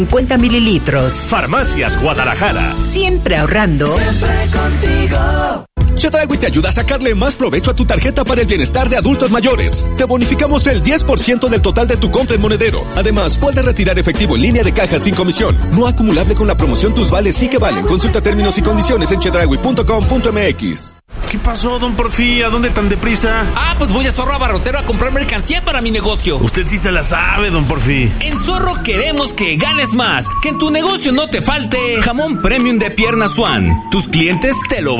50 mililitros. Farmacias Guadalajara. Siempre ahorrando. Siempre contigo. Chedraui te ayuda a sacarle más provecho a tu tarjeta para el bienestar de adultos mayores. Te bonificamos el 10% del total de tu compra en Monedero. Además, puedes retirar efectivo en línea de caja sin comisión. No acumulable con la promoción Tus Vales sí que valen. Consulta términos y condiciones en chedraui.com.mx. ¿Qué pasó, don Porfi? ¿A dónde tan deprisa? Pues voy a Zorro Abarrotero a comprar mercancía para mi negocio. Usted sí se la sabe, don Porfi. En Zorro queremos que ganes más, que en tu negocio no te falte jamón premium de pierna Swan. Tus clientes te lo